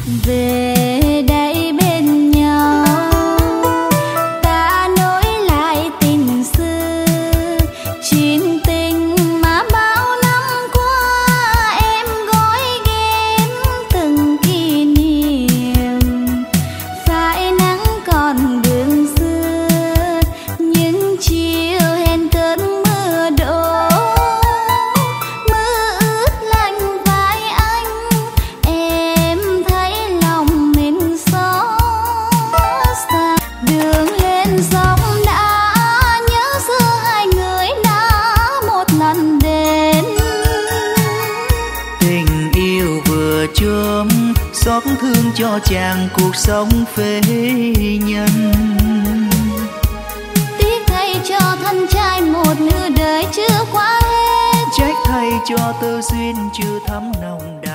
về đây bên nhau, ta nối lại tình xưa, chuyện tình mà bao năm qua em gói ghém từng kỷ niệm. Phải nắng còn đường xưa, những chiều hẹn cơn mưa đổ, mưa ướt lạnh vai anh, em thấy lòng mình xót xa. Đường lên dốc đã nhớ xưa hai người đã một lần đến. Tình yêu vừa chớm xót thương cho chàng cuộc sống phế nhân. Tiếc thay cho thân trai một nửa đời chưa qua hết, Trách thay cho tơ duyên chưa thắm nồng.